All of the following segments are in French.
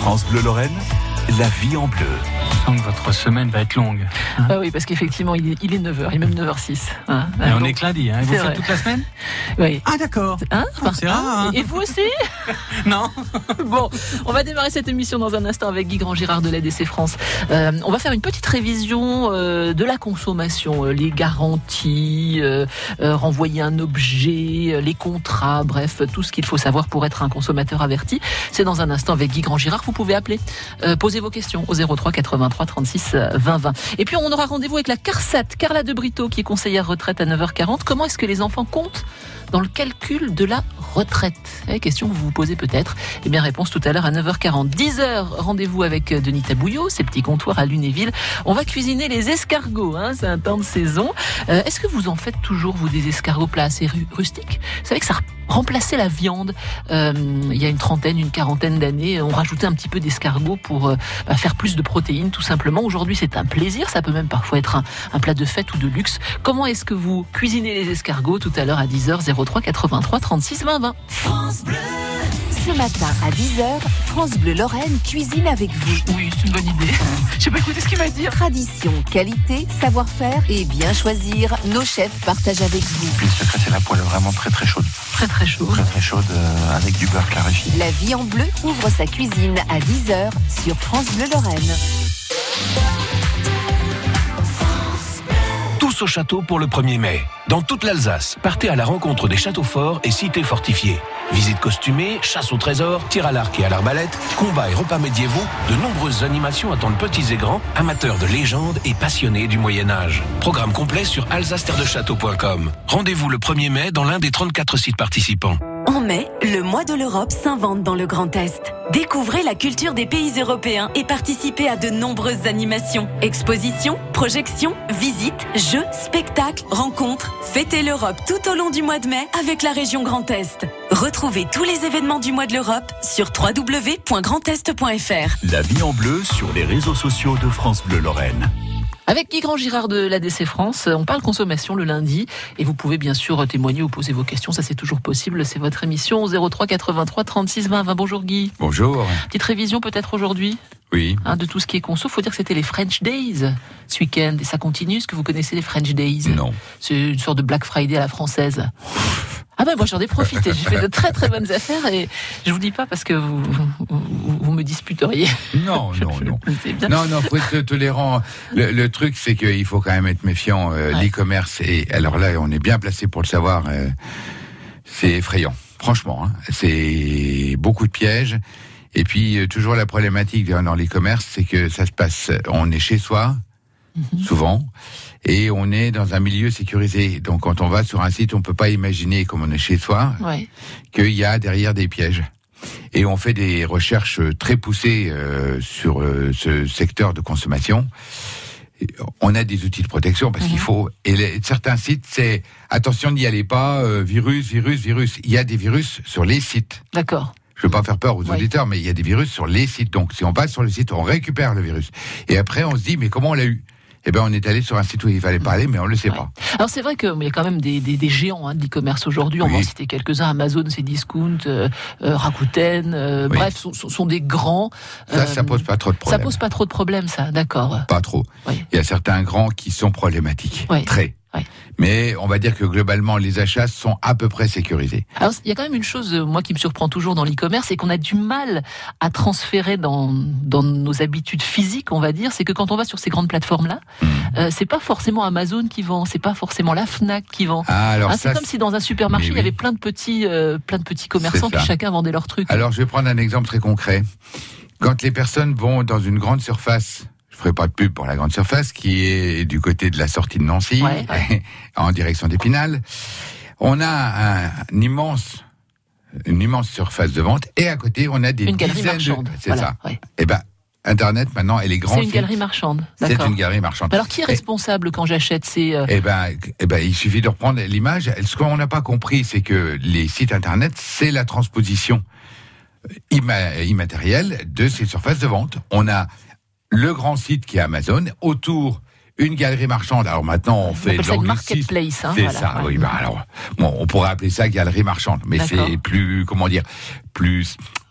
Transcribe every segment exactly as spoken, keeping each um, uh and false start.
France Bleu Lorraine, la vie en bleu. Donc votre semaine va être longue. Hein ah oui, parce qu'effectivement, il est, il est neuf heures, il est même neuf heures six. Hein et on est lundi, hein. Vous faites vrai. Toute la semaine? Oui. Ah d'accord. Hein enfin, c'est rare. Hein et vous aussi? Non. Bon, on va démarrer cette émission dans un instant avec Guy Grand-Girard de l'A D C France. Euh, on va faire une petite révision euh, de la consommation, euh, les garanties, euh, euh, renvoyer un objet, euh, les contrats, bref, tout ce qu'il faut savoir pour être un consommateur averti. C'est dans un instant avec Guy Grand-Girard. Vous pouvez appeler, euh, poser vos questions au zéro trois quatre-vingt-trois trente-six vingt vingt. Et puis on aura rendez-vous avec la CARSAT, Carla de Brito, qui est conseillère retraite à neuf heures quarante. Comment est-ce que les enfants comptent dans le calcul de la retraite? Eh, question que vous vous posez peut-être. Eh bien, réponse tout à l'heure à neuf heures quarante. dix heures, rendez-vous avec Denis Tabouillot, ses petits comptoirs à Lunéville. On va cuisiner les escargots, hein, c'est un temps de saison. Euh, est-ce que vous en faites toujours, vous, des escargots plats assez ru- rustiques? Vous savez que ça remplaçait la viande euh, il y a une trentaine, une quarantaine d'années. On rajoutait un petit peu d'escargot pour euh, bah, faire plus de protéines, tout simplement. Aujourd'hui, c'est un plaisir. Ça peut même parfois être un, un plat de fête ou de luxe. Comment est-ce que vous cuisinez les escargots? Tout à l'heure à dix heures, zéro trois quatre-vingt-trois trente-six vingt vingt. France Bleu. Ce matin à dix heures, France Bleu Lorraine cuisine avec vous. Oui, c'est une bonne idée. J'ai pas écouté ce qu'il m'a dit. Tradition, qualité, savoir-faire et bien choisir, nos chefs partagent avec vous. Puis le secret, c'est la poêle vraiment très très chaude. Très très chaude. Très très chaude euh, avec du beurre clarifié. La vie en bleu ouvre sa cuisine à dix heures sur France Bleu Lorraine. Tous au château pour le premier mai. Dans toute l'Alsace, partez à la rencontre des châteaux forts et cités fortifiées. Visites costumées, chasse au trésor, tir à l'arc et à l'arbalète, combats et repas médiévaux, de nombreuses animations attendent petits et grands, amateurs de légendes et passionnés du Moyen-Âge. Programme complet sur alsace terre de château point com. Rendez-vous le premier mai dans l'un des trente-quatre sites participants. En mai, le mois de l'Europe s'invente dans le Grand Est. Découvrez la culture des pays européens et participez à de nombreuses animations, expositions, projections, visites, jeux, spectacles, rencontres. Fêtez l'Europe tout au long du mois de mai avec la région Grand Est. Retrouvez tous les événements du mois de l'Europe sur w w w point grand est point f r. La vie en bleu sur les réseaux sociaux de France Bleu Lorraine. Avec Guy Grand-Girard de l'A D C France, on parle consommation le lundi et vous pouvez bien sûr témoigner ou poser vos questions, ça c'est toujours possible, c'est votre émission zéro trois quatre-vingt-trois trente-six vingt vingt. Bonjour Guy. Bonjour. Petite révision peut-être aujourd'hui? Oui. Hein, de tout ce qui est conso, faut dire que c'était les French Days ce week-end et ça continue. Est-ce que vous connaissez les French Days? Non. C'est une sorte de Black Friday à la française. Ah ben moi j'en ai profité, j'ai fait de très très bonnes affaires et je vous dis pas parce que vous, vous, vous me disputeriez. Non, non, non. Bien. Non, non, faut être tolérant. Le, le truc c'est qu'il faut quand même être méfiant. Euh, ouais. L'e-commerce, et alors là on est bien placé pour le savoir, euh, c'est effrayant. Franchement, hein, c'est beaucoup de pièges. Et puis euh, toujours la problématique dans l'e-commerce, c'est que ça se passe, on est chez soi, mm-hmm. souvent. Et on est dans un milieu sécurisé. Donc, quand on va sur un site, on peut pas imaginer, comme on est chez soi, ouais. qu'il y a derrière des pièges. Et on fait des recherches très poussées euh, sur euh, ce secteur de consommation. On a des outils de protection parce mmh. qu'il faut. Et les, certains sites, c'est attention, n'y allez pas. Euh, virus, virus, virus. Il y a des virus sur les sites. D'accord. Je veux pas faire peur aux ouais. auditeurs, mais il y a des virus sur les sites. Donc, si on passe sur le site, on récupère le virus. Et après, on se dit, mais comment on l'a eu? Eh ben, on est allé sur un site où il fallait parler, mais on le sait ouais. pas. Alors, c'est vrai qu'il y a quand même des, des, des géants hein, de l'e-commerce aujourd'hui. On oui. va en citer quelques-uns. Amazon, c'est Discount, euh, euh, Rakuten, euh, oui. bref, sont, sont des grands. Ça, euh, ça pose pas trop de problèmes. Ça pose pas trop de problèmes, ça, d'accord. Pas trop. Oui. Il y a certains grands qui sont problématiques. Oui. Très. Ouais. Mais on va dire que globalement, les achats sont à peu près sécurisés. Alors, il y a quand même une chose, moi, qui me surprend toujours dans l'e-commerce, c'est qu'on a du mal à transférer dans, dans nos habitudes physiques, on va dire. C'est que quand on va sur ces grandes plateformes-là, mmh. euh, c'est pas forcément Amazon qui vend, c'est pas forcément la Fnac qui vend. Ah, alors hein, ça, c'est comme si dans un supermarché, oui. il y avait plein de petits, euh, plein de petits commerçants, puis chacun vendait leurs trucs. Alors, je vais prendre un exemple très concret. Quand les personnes vont dans une grande surface, je ferai pas de pub pour la grande surface, qui est du côté de la sortie de Nancy, ouais, ouais. en direction d'Épinal. On a un, un immense, une immense surface de vente, et à côté, on a des une dizaines galerie marchande. de... C'est voilà, ça. Ouais. Et ben, Internet, maintenant, elle est grande. C'est une galerie marchande. D'accord. C'est une galerie marchande. Alors, qui est responsable et, quand j'achète ces... Euh... Eh ben, eh ben, il suffit de reprendre l'image. Ce qu'on n'a pas compris, c'est que les sites Internet, c'est la transposition imma- immatérielle de ces surfaces de vente. On a le grand site qui est Amazon, autour une galerie marchande. Alors maintenant, on, on fait de l'anglicisme. Marketplace, hein, c'est voilà, ça. ouais. Oui, bah alors, bon, on pourrait appeler ça galerie marchande, mais D'accord. c'est plus, comment dire, plus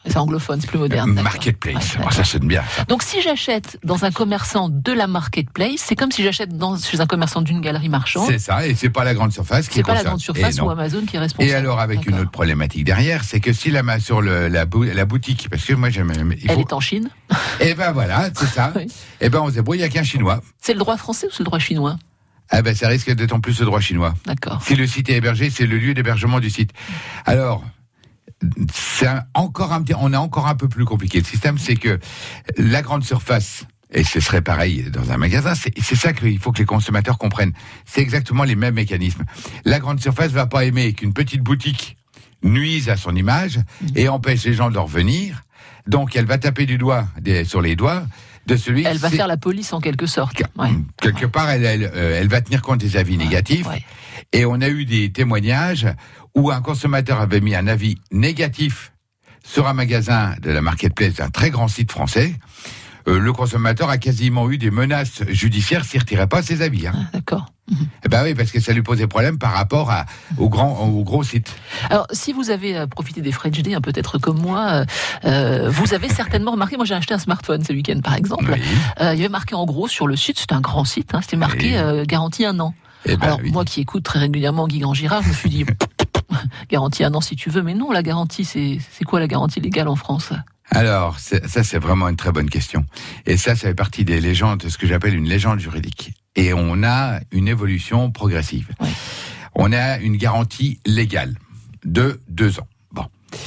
C'est anglophone, c'est plus moderne. Marketplace, ouais, oh, ça sonne bien. Ça. Donc si j'achète dans un commerçant de la Marketplace, c'est comme si j'achète dans, chez un commerçant d'une galerie marchande. C'est ça, et c'est pas la grande surface qui C'est pas consomme. la grande surface ou Amazon qui est responsable. Et alors avec D'accord. une autre problématique derrière, c'est que si la sur le, la, la boutique, parce que moi j'aime, il elle faut... est en Chine. Et ben voilà, c'est ça. oui. Et ben on se débrouille avec un Chinois. C'est le droit français ou c'est le droit chinois? Ah ben ça risque d'être en plus le droit chinois. D'accord. Si le site est hébergé, c'est le lieu d'hébergement du site. Alors. C'est un, encore un petit, on a encore un peu plus compliqué. Le système, c'est que la grande surface, et ce serait pareil dans un magasin, c'est, c'est ça qu'il faut que les consommateurs comprennent. C'est exactement les mêmes mécanismes. La grande surface va pas aimer qu'une petite boutique nuise à son image et empêche les gens de revenir. Donc, elle va taper du doigt des, sur les doigts de celui. Elle va faire la police en quelque sorte. Ouais. Quelque ouais. part, elle, elle, euh, elle va tenir compte des avis ouais. négatifs. Ouais. Et on a eu des témoignages où un consommateur avait mis un avis négatif sur un magasin de la Marketplace, un très grand site français. Euh, le consommateur a quasiment eu des menaces judiciaires s'il ne retirait pas ses avis. Hein. Ah, d'accord. Mmh. Eh ben oui, parce que ça lui posait problème par rapport à, au, grand, au gros site. Alors, si vous avez euh, profité des French Day, hein, peut-être comme moi, euh, vous avez certainement remarqué, moi j'ai acheté un smartphone ce week-end par exemple, oui. euh, il y avait marqué en gros sur le site, c'était un grand site, hein, c'était marqué oui. euh, garantie un an. Eh ben, Alors, oui. moi qui écoute très régulièrement Guy Grand-Girard, je me suis dit, garantie un an si tu veux, mais non, la garantie, c'est, c'est quoi la garantie légale en France ? Alors, c'est, ça c'est vraiment une très bonne question. Et ça, ça fait partie des légendes, ce que j'appelle une légende juridique. Et on a une évolution progressive. Oui. On a une garantie légale de deux ans. Bon.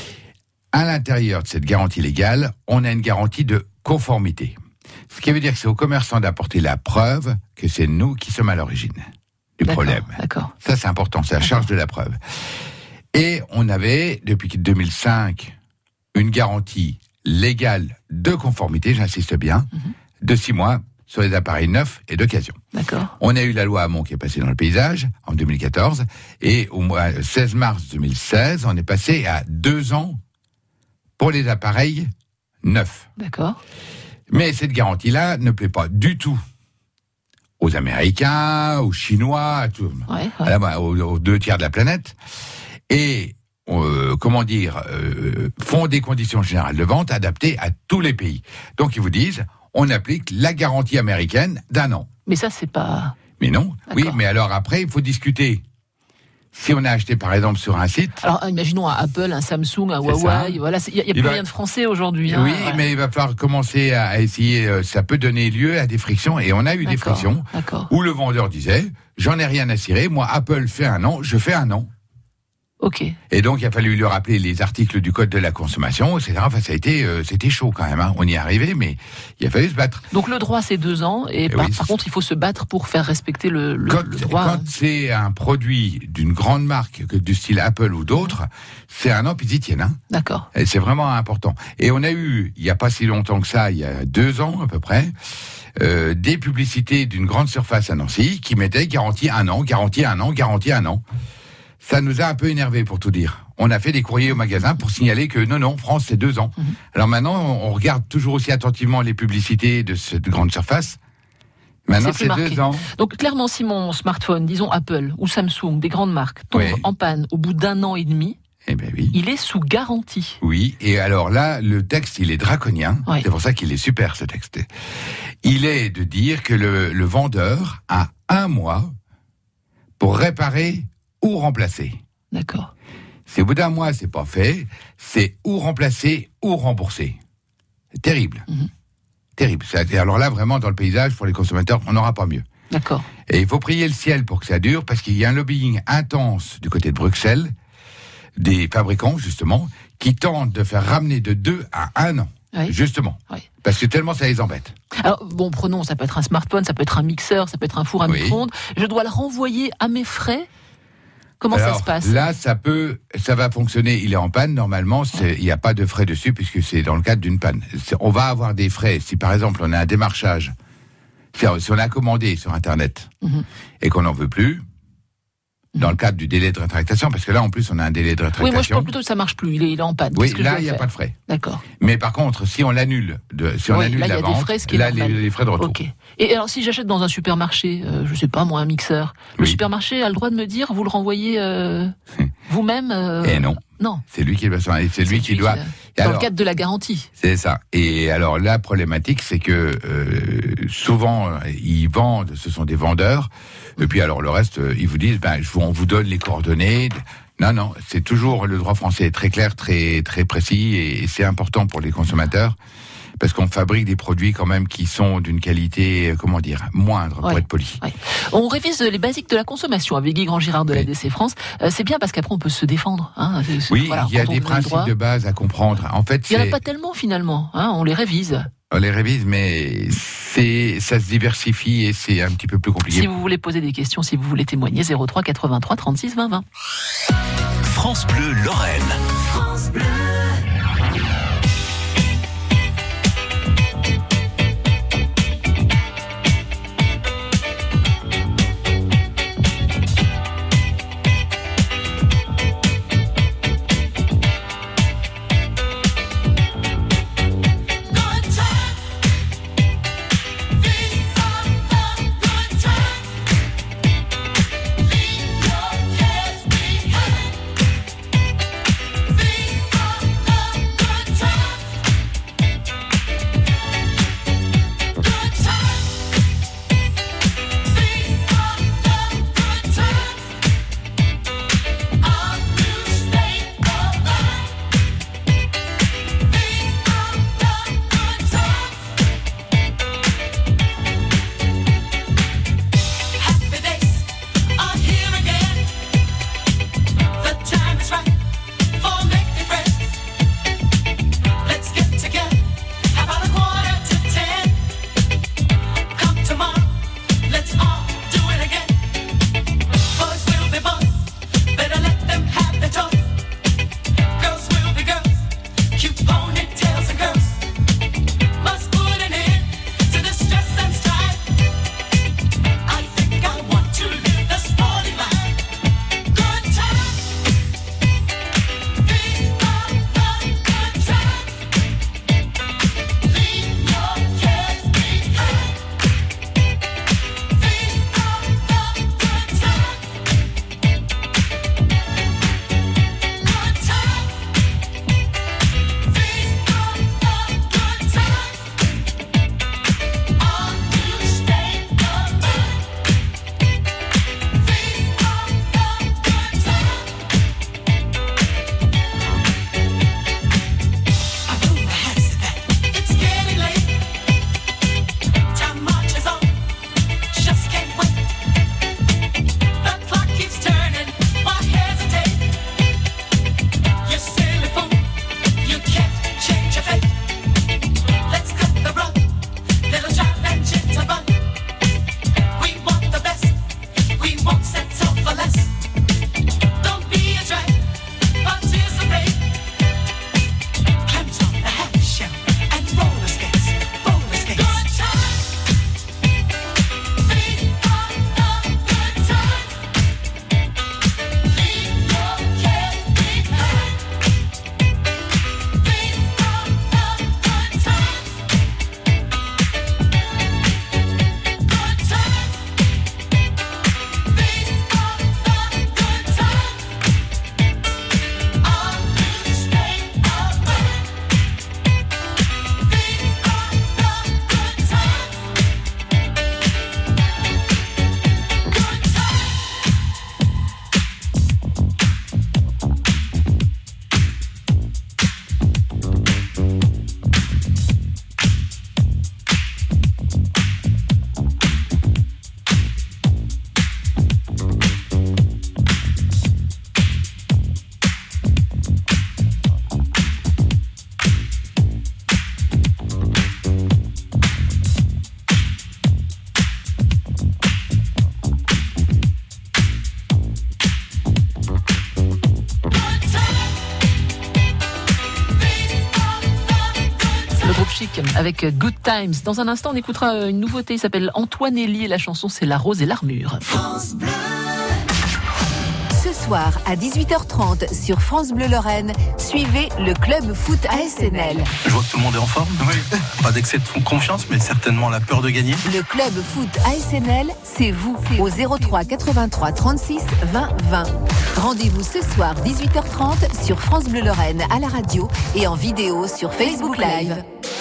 À l'intérieur de cette garantie légale, on a une garantie de conformité. Ce qui veut dire que c'est aux commerçants d'apporter la preuve que c'est nous qui sommes à l'origine du d'accord, problème. D'accord. Ça, c'est important, c'est la d'accord. charge de la preuve. Et on avait, depuis deux mille cinq, une garantie légale de conformité, j'insiste bien, mm-hmm. de six mois sur les appareils neufs et d'occasion. D'accord. On a eu la loi Hamon qui est passée dans le paysage en deux mille quatorze, et au mois seize mars deux mille seize, on est passé à deux ans pour les appareils neufs. D'accord. Mais cette garantie-là ne plaît pas du tout aux Américains, aux Chinois, à tout, ouais, ouais. À la, aux, aux deux tiers de la planète. Et, euh, comment dire, euh, font des conditions générales de vente adaptées à tous les pays. Donc, ils vous disent, on applique la garantie américaine d'un an. Mais ça, c'est pas... Mais non, d'accord. Oui, mais alors après, il faut discuter. Si on a acheté, par exemple, sur un site... Alors, imaginons un Apple, un Samsung, un Huawei, voilà, il n'y a, y a plus va... rien de français aujourd'hui. Hein, oui, ouais. mais il va falloir commencer à essayer, euh, ça peut donner lieu à des frictions, et on a eu d'accord, des frictions, d'accord. où le vendeur disait, j'en ai rien à cirer, moi, Apple fait un an, je fais un an. Ok. Et donc, il a fallu lui rappeler les articles du Code de la consommation, et cetera. Enfin, ça a été, euh, c'était chaud quand même, hein. On y est arrivé, mais il a fallu se battre. Donc, le droit, c'est deux ans, et, et par, oui, par contre, il faut se battre pour faire respecter le, le, quand, le droit. Quand c'est un produit d'une grande marque, que du style Apple ou d'autres, c'est un an, puis ils y tiennent, hein. D'accord. Et c'est vraiment important. Et on a eu, il n'y a pas si longtemps que ça, il y a deux ans à peu près, euh, des publicités d'une grande surface à Nancy qui mettaient garantie un an, garantie un an, garantie un an. Ça nous a un peu énervé pour tout dire. On a fait des courriers au magasin pour signaler que non, non, France, c'est deux ans. Mmh. Alors maintenant, on regarde toujours aussi attentivement les publicités de cette grande surface. Maintenant, c'est, c'est deux ans. Donc clairement, si mon smartphone, disons Apple ou Samsung, des grandes marques, tombe oui. en panne au bout d'un an et demi, eh ben oui. il est sous garantie. Oui, et alors là, le texte, il est draconien. Oui. C'est pour ça qu'il est super, ce texte. Il est de dire que le, le vendeur a un mois pour réparer ou remplacer. D'accord. Si au bout d'un mois, c'est pas fait, c'est ou remplacer ou rembourser. C'est terrible. Mmh. Terrible. Alors là, vraiment, dans le paysage, pour les consommateurs, on n'aura pas mieux. D'accord. Et il faut prier le ciel pour que ça dure, parce qu'il y a un lobbying intense du côté de Bruxelles, des fabricants, justement, qui tentent de faire ramener de deux à un an. Oui. Justement. Oui. Parce que tellement ça les embête. Alors, bon, prenons, ça peut être un smartphone, ça peut être un mixeur, ça peut être un four à oui. micro-ondes. Je dois le renvoyer à mes frais ? Comment Alors, ça se passe ? Là, ça peut, ça va fonctionner. Il est en panne. Normalement, il n'y a pas de frais dessus puisque c'est dans le cadre d'une panne. C'est, on va avoir des frais si, par exemple, on a un démarchage, si on a commandé sur Internet mm-hmm. et qu'on n'en veut plus, dans le cadre du délai de rétractation, parce que là, en plus, on a un délai de rétractation. Oui, moi, je parle plutôt que ça marche plus. Il est, il est en panne. Oui, là, il n'y a pas de frais. D'accord. Mais par contre, si on l'annule, de, si on oui, annule là, la vente, frais, là, les, les frais de retour. Ok. Et alors, si j'achète dans un supermarché, euh, je sais pas, moi, un mixeur, le oui. supermarché a le droit de me dire, vous le renvoyez euh, vous-même euh... Eh non. Non. C'est lui qui, c'est lui c'est qui doit. Dans alors, le cadre de la garantie. C'est ça. Et alors la problématique, c'est que euh, souvent ils vendent, ce sont des vendeurs. Et puis alors le reste, ils vous disent, ben on vous donne les coordonnées. Non, non, c'est toujours le droit français est très clair, très très précis, et c'est important pour les consommateurs. Parce qu'on fabrique des produits quand même qui sont d'une qualité, comment dire, moindre, pour ouais, être poli. Ouais. On révise les basiques de la consommation avec Guy Grand-Girard de oui. l'A D C France. Euh, c'est bien parce qu'après on peut se défendre. Hein. C'est, oui, voilà, il y a des principes de base à comprendre. En fait, il n'y en a pas tellement finalement. Hein. On les révise. On les révise, mais c'est, ça se diversifie et c'est un petit peu plus compliqué. Si vous voulez poser des questions, si vous voulez témoigner, zéro trois quatre-vingt-trois trente-six vingt vingt. France Bleu Lorraine. France Bleu. Avec Good Times. Dans un instant, on écoutera une nouveauté, il s'appelle Antoine Elie et la chanson c'est La Rose et l'Armure. France Bleu. Ce soir, soir à dix-huit heures trente sur France Bleu Lorraine, suivez le club foot A S N L. Je vois que tout le monde est en forme. Oui. Pas d'excès de confiance, mais certainement la peur de gagner. Le club foot A S N L, c'est vous, au zéro trois quatre-vingt-trois trente-six vingt vingt. Rendez-vous ce soir dix-huit heures trente sur France Bleu Lorraine à la radio et en vidéo sur Facebook Live.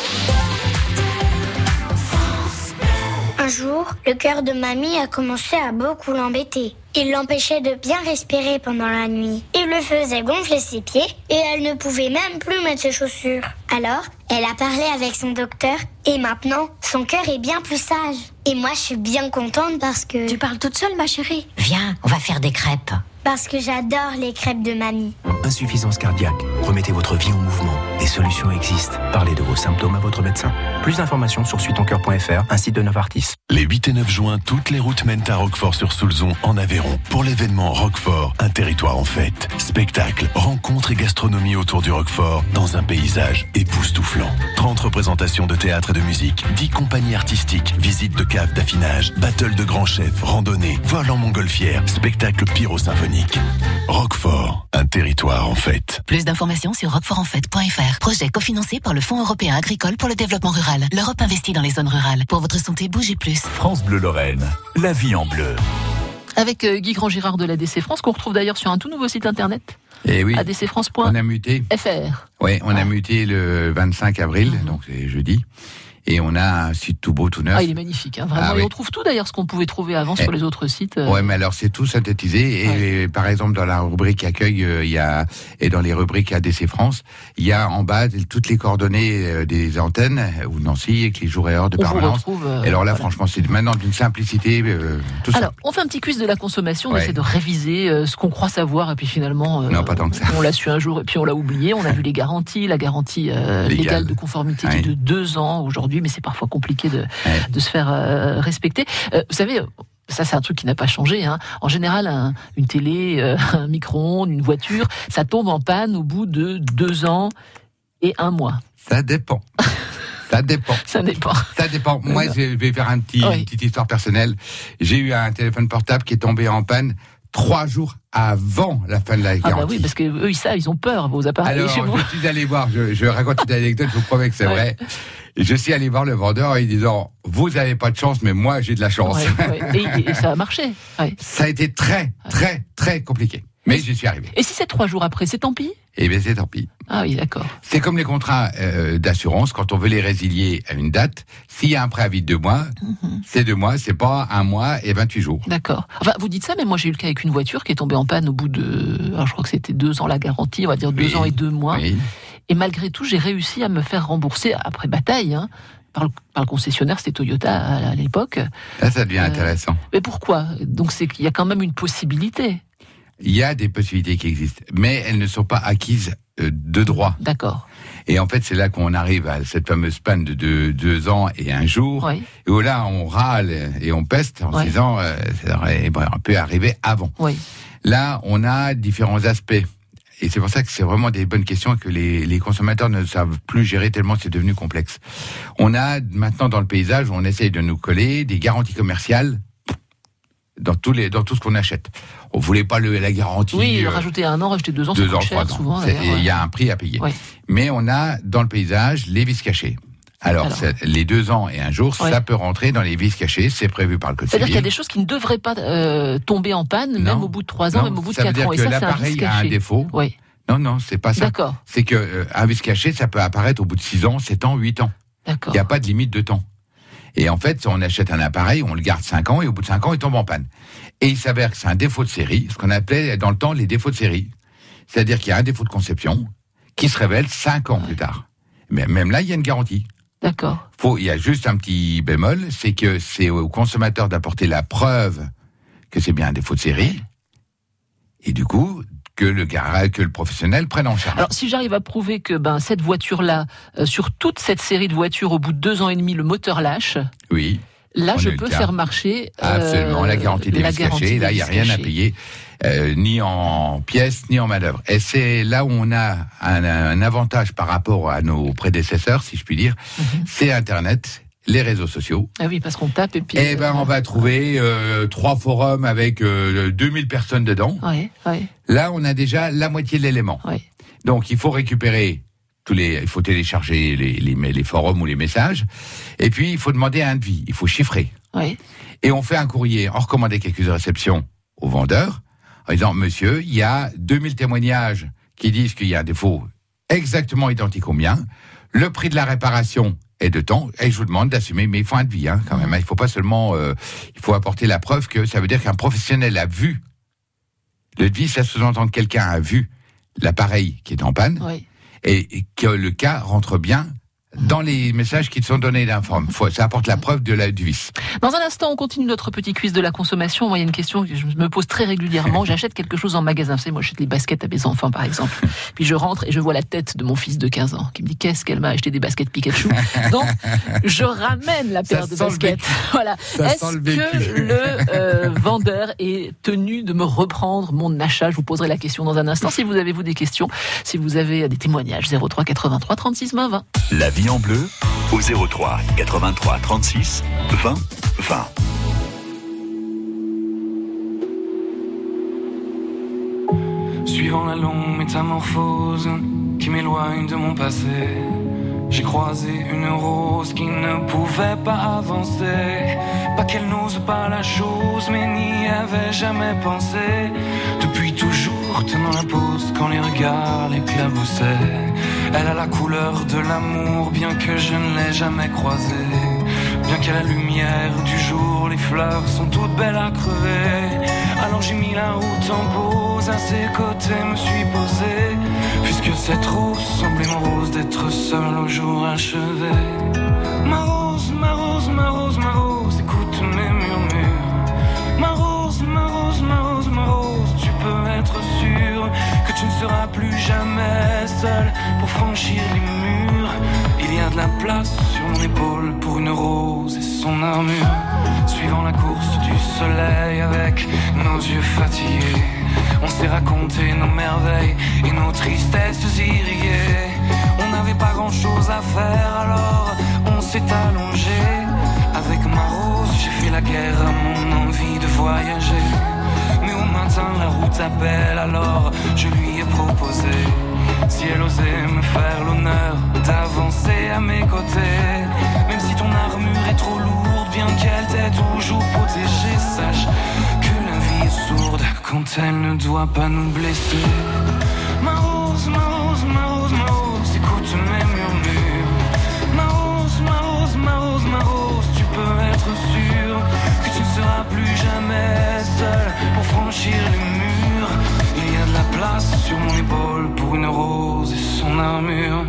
Un jour, le cœur de mamie a commencé à beaucoup l'embêter. Il l'empêchait de bien respirer pendant la nuit. Il le faisait gonfler ses pieds et elle ne pouvait même plus mettre ses chaussures. Alors, elle a parlé avec son docteur et maintenant, son cœur est bien plus sage. Et moi, je suis bien contente parce que... Tu parles toute seule, ma chérie? Viens, on va faire des crêpes. Parce que j'adore les crêpes de mamie. Insuffisance cardiaque. Remettez votre vie en mouvement. Des solutions existent. Parlez de vos symptômes à votre médecin. Plus d'informations sur suis ton cœur point f r, un site de Novartis. Les huit et neuf juin, toutes les routes mènent à Roquefort-sur-Soulzon en Aveyron pour l'événement Roquefort, un territoire en fête. Spectacle, rencontres et gastronomie autour du Roquefort dans un paysage époustouflant. trente représentations de théâtre et de musique, dix compagnies artistiques, visites de caves d'affinage, battle de grands chefs, randonnées, vol en montgolfière, spectacle pyro-symphonique. Roquefort, un territoire en fête. Plus d'informations sur roquefort en fête point f r. Projet cofinancé par le Fonds européen agricole pour le développement rural. L'Europe investit dans les zones rurales. Pour votre santé, bougez plus. France Bleu Lorraine, la vie en bleu. Avec Guy Grand-Girard de l'A D C France, qu'on retrouve d'ailleurs sur un tout nouveau site internet. Et oui. A D C France point f r. On a muté. Oui, on ouais. a muté le vingt-cinq avril, mmh. donc c'est jeudi. Et on a un site tout beau, tout neuf. Ah, il est magnifique, hein, vraiment. Ah, et oui. on trouve tout d'ailleurs, ce qu'on pouvait trouver avant et, sur les autres sites. Euh... Ouais, mais alors c'est tout synthétisé. Et ouais. par exemple, dans la rubrique accueil, euh, il y a, et dans les rubriques A D C France, il y a en bas toutes les coordonnées euh, des antennes, ou Nancy, avec les jours et heures de on permanence. Retrouve, euh, et alors là, voilà. franchement, c'est maintenant d'une simplicité, euh, tout ça. Alors, simple. On fait un petit quiz de la consommation, on ouais. essaie de réviser euh, ce qu'on croit savoir, et puis finalement, euh, non, pas tant que ça. on l'a su un jour, et puis on l'a oublié. On a vu les garanties, la garantie euh, légale de conformité ouais. qui est de deux ans aujourd'hui, mais c'est parfois compliqué De, ouais. de se faire euh, respecter. Euh, vous savez, ça c'est un truc qui n'a pas changé. Hein. En général, un, une télé, euh, un micro-ondes, une voiture, ça tombe en panne au bout de deux ans et un mois. Ça dépend. Ça dépend. Ça dépend. Ça dépend. Moi, je vais faire un petit, oui. une petite histoire personnelle. J'ai eu un téléphone portable qui est tombé en panne trois jours avant la fin de la garantie. Ah bah oui, parce qu'eux, ils savent, ils ont peur, vos appareils. Alors, chez vous. je suis allé voir, je, je raconte une anecdote, je vous promets que c'est ouais. vrai. Je suis allé voir le vendeur en lui disant, vous n'avez pas de chance, mais moi, j'ai de la chance. Ouais, ouais. Et, et ça a marché. Ouais. Ça a été très, très, très compliqué. Mais j'y suis arrivé. Et si c'est trois jours après, c'est tant pis? Eh bien, c'est tant pis. Ah oui, d'accord. C'est comme les contrats euh, d'assurance, quand on veut les résilier à une date, s'il y a un préavis de deux mois, mm-hmm. c'est deux mois, c'est pas un mois et vingt-huit jours. D'accord. Enfin, vous dites ça, mais moi j'ai eu le cas avec une voiture qui est tombée en panne au bout de, alors je crois que c'était deux ans la garantie, on va dire deux oui. ans et deux mois. Oui. Et malgré tout, j'ai réussi à me faire rembourser, après bataille, hein, par, le, par le concessionnaire, c'était Toyota à, à l'époque. Là, ça devient euh, intéressant. Mais pourquoi? Donc c'est qu'il y a quand même une possibilité. Il y a des possibilités qui existent, mais elles ne sont pas acquises euh, de droit. D'accord. Et en fait, c'est là qu'on arrive à cette fameuse panne de deux, deux ans et un jour, oui. et où là, on râle et on peste en oui. se disant, euh, ça aurait pu arriver avant. Oui. Là, on a différents aspects. Et c'est pour ça que c'est vraiment des bonnes questions que les, les consommateurs ne savent plus gérer tellement c'est devenu complexe. On a maintenant dans le paysage, on essaye de nous coller des garanties commerciales dans tous les, dans tout ce qu'on achète. On voulait pas le, la garantie. Oui, euh, rajouter un an, rajouter deux ans, deux ça ans, coûte cher, souvent. Il ouais. y a un prix à payer. Ouais. Mais on a dans le paysage les vis cachées. Alors, Alors. les deux ans et un jour, ouais. ça peut rentrer dans les vis cachées, c'est prévu par le code civil. C'est-à-dire qu'il y a des choses qui ne devraient pas euh, tomber en panne, non. même au bout de trois ans, non, même au bout de quatre ans. Ça veut dire que l'appareil a un défaut. Oui. Non, non, c'est pas ça. D'accord. C'est que euh, un vis caché, ça peut apparaître au bout de six ans, sept ans, huit ans. D'accord. Il n'y a pas de limite de temps. Et en fait, on achète un appareil, on le garde cinq ans, et au bout de cinq ans, il tombe en panne. Et il s'avère que c'est un défaut de série, ce qu'on appelait dans le temps les défauts de série. C'est-à-dire qu'il y a un défaut de conception qui se révèle cinq ans ouais. plus tard. Mais même là, il y a une garantie. D'accord. Faut, il y a juste un petit bémol, c'est que c'est au consommateur d'apporter la preuve que c'est bien un défaut de série. Et du coup, que le garage, que le professionnel prenne en charge. Alors, si j'arrive à prouver que ben cette voiture-là, euh, sur toute cette série de voitures, au bout de deux ans et demi, le moteur lâche. Oui. Là, je peux faire marcher. Euh, Absolument, la garantie des vis cachées. Là, il n'y a rien à payer, euh, ni en pièces, ni en manœuvre. Et c'est là où on a un, un avantage par rapport à nos prédécesseurs, si je puis dire. Mm-hmm. C'est Internet. les réseaux sociaux. Ah oui, parce qu'on tape et puis... Eh ben, on va trouver euh, trois forums avec euh, deux mille personnes dedans. Oui, oui. Là, on a déjà la moitié de l'élément. Oui. Donc, il faut récupérer tous les... Il faut télécharger les, les, les forums ou les messages. Et puis, il faut demander un devis. Il faut chiffrer. Oui. Et on fait un courrier en recommandé accusé de réception au vendeur en disant, monsieur, il y a deux mille témoignages qui disent qu'il y a un défaut exactement identique au mien. Le prix de la réparation est de temps, et je vous demande d'assumer, mais il faut un devis, hein, quand même. Hein. Il faut pas seulement, euh, il faut apporter la preuve que ça veut dire qu'un professionnel a vu. Le devis, ça sous-entend que quelqu'un a vu l'appareil qui est en panne, oui. et, et que le cas rentre bien dans les messages qui te sont donnés d'informe. Ça apporte la preuve de la, du vice. Dans un instant, on continue notre petit quiz de la consommation. Moi, il y a une question que je me pose très régulièrement. J'achète quelque chose en magasin. Vous savez, moi, j'achète les baskets à mes enfants, par exemple. Puis je rentre et je vois la tête de mon fils de quinze ans qui me dit qu'est-ce qu'elle m'a acheté des baskets Pikachu. Donc, je ramène la paire ça de baskets. Voilà. Ça Est-ce le que le euh, vendeur est tenu de me reprendre mon achat? Je vous poserai la question dans un instant. Si vous avez, vous, des questions, si vous avez des témoignages, zéro trois quatre-vingt-trois trente-six vingt vingt. La vie en bleu au zéro trois quatre-vingt-trois trente-six vingt vingt. Suivant la longue métamorphose qui m'éloigne de mon passé, j'ai croisé une rose qui ne pouvait pas avancer. Pas qu'elle n'ose pas la chose, mais n'y avait jamais pensé. Depuis toujours tenant la pose quand les regards l'éclaboussaient. Elle a la couleur de l'amour, bien que je ne l'ai jamais croisée. Bien qu'à la lumière du jour, les fleurs sont toutes belles à crever. Alors j'ai mis la route en pause, à ses côtés me suis posé. Puisque cette rose semblait mon rose d'être seule au jour achevé. Ma rose, ma rose, ma rose, ma rose, écoute mes murmures. Ma rose, ma rose, ma rose, ma rose, tu peux être sûr que tu ne seras plus jamais seule pour franchir les murs. Il y a de la place sur mon épaule pour une rose et son armure. Suivant la course du soleil avec nos yeux fatigués, on s'est raconté nos merveilles et nos tristesses irriguées. On n'avait pas grand chose à faire, alors on s'est allongé. Avec ma rose, j'ai fait la guerre à mon envie de voyager. Mais au matin, la route appelle, alors je lui ai proposé, si elle osait me faire l'honneur d'avancer à mes côtés. Même si ton armure est trop lourde, bien qu'elle t'ait toujours protégée, sache que la vie est sourde quand elle ne doit pas nous blesser. Ma rose, ma rose, ma rose, ma rose, écoute mes murmures. Ma rose, ma rose, ma rose, ma rose, tu peux être sûr que tu ne seras plus jamais seule pour franchir les murs. Il y a de la place sur mon épaule pour une rose et son armure.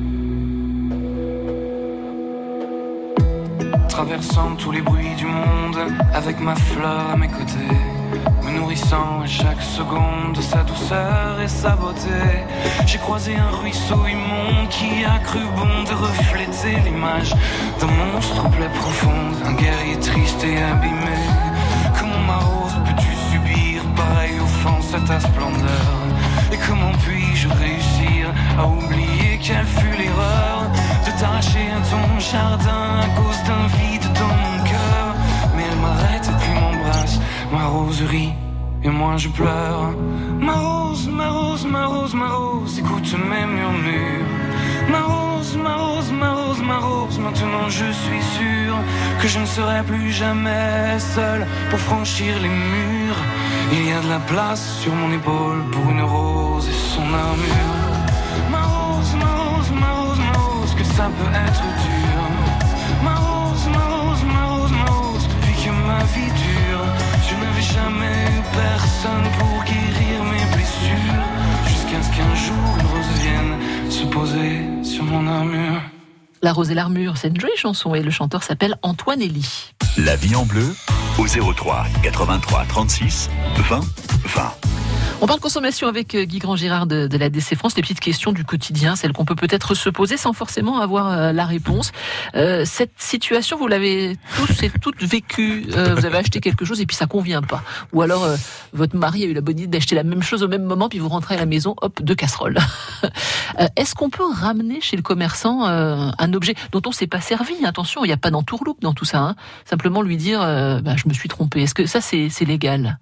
Traversant tous les bruits du monde avec ma fleur à mes côtés, me nourrissant à chaque seconde de sa douceur et sa beauté. J'ai croisé un ruisseau immonde qui a cru bon de refléter l'image d'un monstre en plaie profonde, un guerrier triste et abîmé. Comment ma rose peux-tu subir pareille offense à ta splendeur? Et comment puis-je réussir à oublier quelle fut l'erreur de t'arracher à ton jardin à cause d'un vide dans mon cœur? Mais elle m'arrête et puis m'embrasse, ma rose rit et moi je pleure. Ma rose, ma rose, ma rose, ma rose, écoute mes murmures. Ma rose, ma rose, ma rose, ma rose, maintenant je suis sûr que je ne serai plus jamais seule pour franchir les murs. Il y a de la place sur mon épaule pour une rose et son armure. Ma rose, ma rose, ma rose, ma rose, que ça peut être dur. Ma rose, ma rose, ma rose, ma rose, depuis que ma vie dure, je n'avais jamais eu personne pour guérir mes blessures. Jusqu'à ce qu'un jour une rose vienne se poser sur mon armure. La rose et l'armure, c'est une jolie chanson et le chanteur s'appelle Antoine Elie. La vie en bleu au zéro trois quatre-vingt-trois trente-six vingt vingt. On parle consommation avec Guy Grand-Girard de, de la D C France, les petites questions du quotidien, celles qu'on peut peut-être se poser sans forcément avoir euh, la réponse. Euh, cette situation, vous l'avez tous et toutes vécue. Euh, vous avez acheté quelque chose et puis ça convient pas. Ou alors euh, votre mari a eu la bonne idée d'acheter la même chose au même moment, puis vous rentrez à la maison, hop, deux casseroles. euh, est-ce qu'on peut ramener chez le commerçant euh, un objet dont on s'est pas servi? Attention, il n'y a pas d'entourloupe dans tout ça. Hein. Simplement lui dire, euh, bah, je me suis trompé. Est-ce que ça, c'est, c'est légal?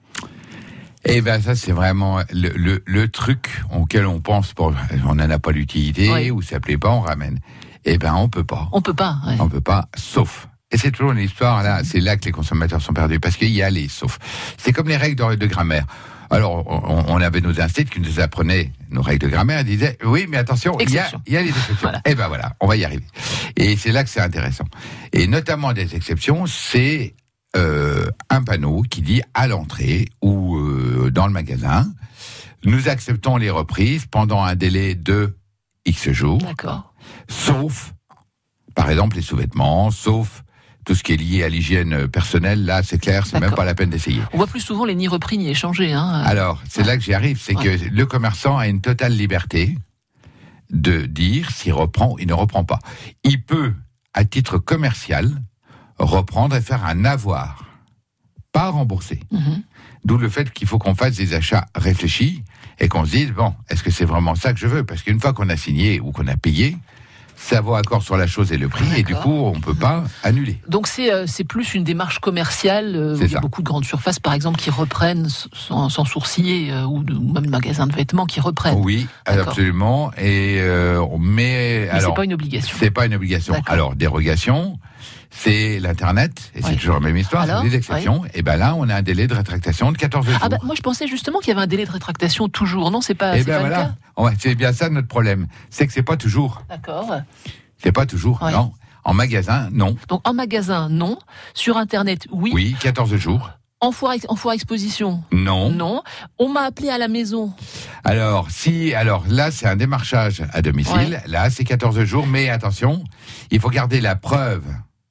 Eh ben ça c'est vraiment le, le, le truc auquel on pense, pour, on n'en a pas l'utilité, oui. ou ça plaît pas, on ramène. Eh ben on peut pas. On peut pas. Ouais. On peut pas, sauf. Et c'est toujours une histoire là, c'est là que les consommateurs sont perdus, parce qu'il y a les sauf. C'est comme les règles de, de grammaire. Alors on, on avait nos instituts qui nous apprenaient nos règles de grammaire, ils disaient oui mais attention, il y a, il y a les exceptions. Voilà. Eh ben voilà, on va y arriver. Et c'est là que c'est intéressant. Et notamment des exceptions, c'est Euh, un panneau qui dit à l'entrée ou euh, dans le magasin, nous acceptons les reprises pendant un délai de X jours. D'accord. Sauf, par exemple, les sous-vêtements, sauf tout ce qui est lié à l'hygiène personnelle. Là, c'est clair, c'est D'accord. même pas la peine d'essayer. On voit plus souvent les ni repris ni échangés. Hein. Alors, c'est ouais. là que j'y arrive, c'est ouais. que le commerçant a une totale liberté de dire s'il reprend ou il ne reprend pas. Il peut, à titre commercial, reprendre et faire un avoir, pas rembourser. Mmh. D'où le fait qu'il faut qu'on fasse des achats réfléchis et qu'on se dise, bon, est-ce que c'est vraiment ça que je veux? Parce qu'une fois qu'on a signé ou qu'on a payé, ça vaut accord sur la chose et le prix, D'accord. et du coup, on ne peut pas annuler. Donc c'est, euh, c'est plus une démarche commerciale. Euh, il y a beaucoup de grandes surfaces, par exemple, qui reprennent sans, sans sourciller, euh, ou, de, ou même de magasins de vêtements qui reprennent. Oui, D'accord. absolument. Et, euh, mais, mais alors, c'est pas une obligation. C'est pas une obligation. D'accord. Alors, dérogation, c'est l'Internet, et c'est ouais. toujours la même histoire, Alors, c'est des exceptions. Ouais. Et ben là, on a un délai de rétractation de quatorze jours. Ah ben, moi, je pensais justement qu'il y avait un délai de rétractation toujours. Non, c'est pas, c'est ben pas voilà. le cas. Ouais, c'est bien ça notre problème. C'est que c'est pas toujours. D'accord. C'est pas toujours, ouais. non. En magasin, non. Donc en magasin, non. Sur Internet, oui. Oui, quatorze jours. En foire, en foire exposition? Non. Non. On m'a appelé à la maison? Alors, si, alors là, c'est un démarchage à domicile. Ouais. Là, c'est quatorze jours, mais attention, il faut garder la preuve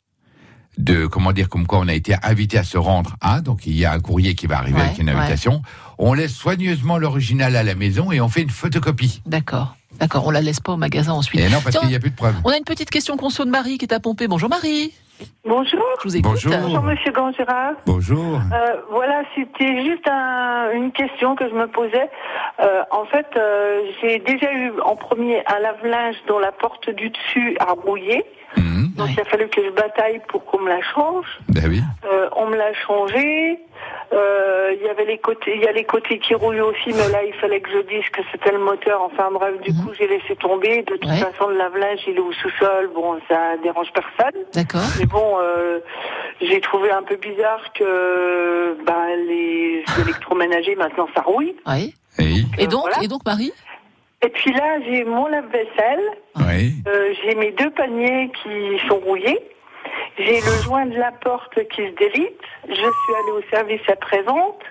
de, comment dire, comme quoi on a été invité à se rendre à, donc il y a un courrier qui va arriver ouais, avec une invitation. Ouais. On laisse soigneusement l'original à la maison et on fait une photocopie. D'accord. D'accord, on la laisse pas au magasin ensuite. Et non, parce Tiens, qu'il n'y a plus de preuves. On a une petite question conso de Marie qui est à Pomper. Bonjour Marie. Bonjour. Je vous écoute. Bonjour. Bonjour Monsieur Grand-Girard. Bonjour. Euh, voilà, c'était juste un, une question que je me posais. Euh, en fait, euh, j'ai déjà eu en premier un lave-linge dont la porte du dessus a rouillé. Mmh. Donc ouais. il a fallu que je bataille pour qu'on me la change. Ben oui. Euh, on me l'a changé. Euh, il y avait les côtés, il y a les côtés qui rouillent aussi, mais là il fallait que je dise que c'était le moteur. Enfin bref, du mmh. coup j'ai laissé tomber. De toute ouais. façon, le lave-linge il est au sous-sol. Bon, ça dérange personne. D'accord. Mais bon, euh, j'ai trouvé un peu bizarre que ben, les électroménagers maintenant ça rouille. Oui. Et, donc, et donc, voilà. et donc Marie. Et puis là, j'ai mon lave-vaisselle. Oui. Euh, j'ai mes deux paniers qui sont rouillés. J'ai le joint de la porte qui se délite. Je suis allée au service après-vente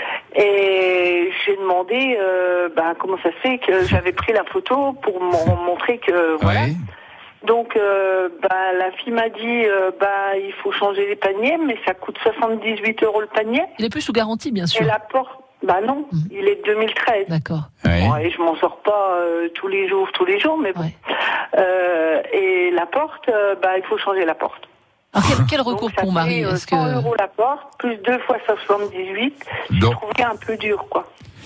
et j'ai demandé euh, ben, comment ça se fait que j'avais pris la photo pour m'en montrer que voilà. Oui. Donc euh, ben, la fille m'a dit euh, ben, il faut changer les paniers, mais ça coûte soixante-dix-huit euros le panier. Il est plus sous garantie, bien sûr. Et la porte. Bah non, mmh. il est de deux mille treize. D'accord. Ouais. Bon, et je m'en sors pas euh, tous les jours, tous les jours, mais bon. Ouais. Euh, et la porte, euh, bah il faut changer la porte. Alors quel, quel recours Donc, ça pour Marie? fait, euh, Est-ce cent que... euros la porte, plus deux fois soixante-dix-huit. J'ai trouvé un peu dur, quoi.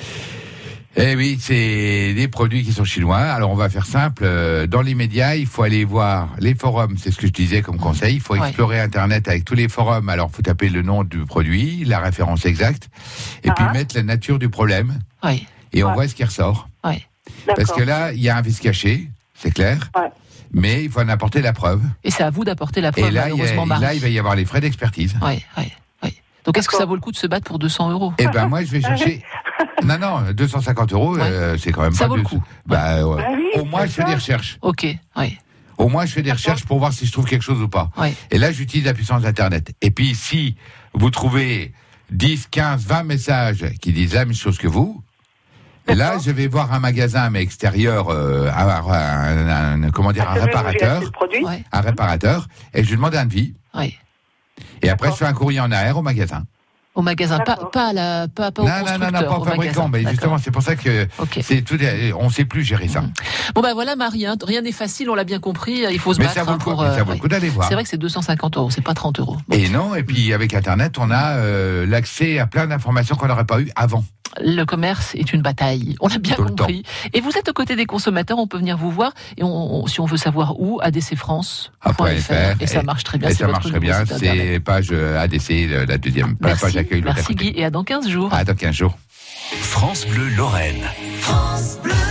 Eh oui, c'est des produits qui sont chinois. Alors on va faire simple. Dans l'immédiat, il faut aller voir les forums. C'est ce que je disais comme conseil. Il faut ouais. explorer Internet avec tous les forums. Alors faut taper le nom du produit, la référence exacte, et ah. puis mettre la nature du problème. Ouais. Et on ouais. voit ce qui ressort. Ouais. Parce que là, il y a un vice caché, c'est clair. Ouais. Mais il faut en apporter la preuve. Et c'est à vous d'apporter la preuve. Et là, il, y a, et là il va y avoir les frais d'expertise. Ouais, ouais, ouais. Donc est-ce que ça vaut le coup de se battre pour deux cents euros? Eh ben moi, je vais chercher. Non, non, deux cent cinquante euros, ouais. euh, c'est quand même ça pas vaut de... le coup. Bah, ouais. Bah oui, au moins, je fais des recherches. Ok, oui. Au moins, je fais des recherches pour voir si je trouve quelque chose ou pas. Ouais. Et là, j'utilise la puissance d'Internet. Et puis, si vous trouvez dix, quinze, vingt messages qui disent la même chose que vous, là, je vais voir un magasin, mais extérieur, euh, un, un, un, un, comment dire, un réparateur, ouais. un réparateur, et je lui demande un devis. Ouais. Et après, je fais un courrier en A R au magasin. Au magasin, pas, pas, à la, pas, pas au non, constructeur. Non, non, non, pas au fabricant. Mais justement, c'est pour ça que okay. c'est tout, on ne sait plus gérer ça. Mmh. Bon, ben voilà, Marie, hein, rien n'est facile, on l'a bien compris. Il faut se mais battre. Ça vaut, hein, pour, euh, ça vaut ouais. le coup d'aller voir. C'est vrai que c'est deux cent cinquante euros, c'est pas trente euros. Bon. Et non, et puis avec Internet, on a euh, l'accès à plein d'informations qu'on n'aurait pas eu avant. Le commerce est une bataille, on l'a bien tout compris. Et vous êtes aux côtés des consommateurs, on peut venir vous voir. Et on, on, si on veut savoir où, a d c france point f r. Et ça marche très bien. Et ça marche très bien. C'est page A D C, la deuxième Merci, page accueil. Merci Guy, et à dans quinze jours. À dans quinze jours. France Bleu Lorraine. France Bleu.